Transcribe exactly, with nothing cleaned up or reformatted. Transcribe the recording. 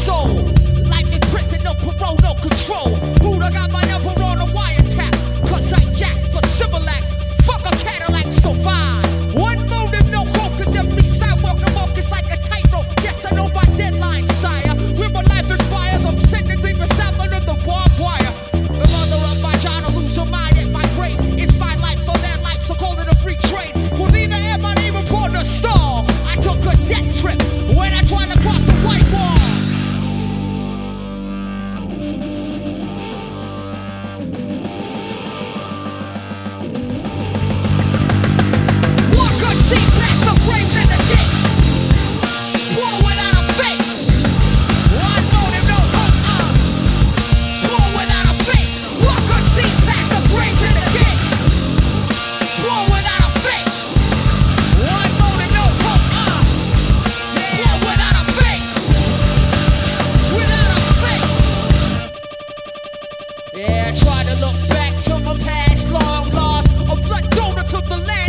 soul. Life in prison, no parole, no control. Buddha got my number on a wiretap. Cause I jack for civil act. Fuck a Cadillac, so fine. One motive, no hope, cause every sidewalk I'm off is like a tightrope. Yes, I know my deadline, sire. Where my life expires, I'm sending dreamers out under the barbed wire. The mother of my child will lose her mind at my grave. It's my life for their life, so call it a free trade. For neither am I even born to star. I took a death trip when I tried to cross the white wall. Yeah, I try to look back to my past, long lost. A blood donor to the land.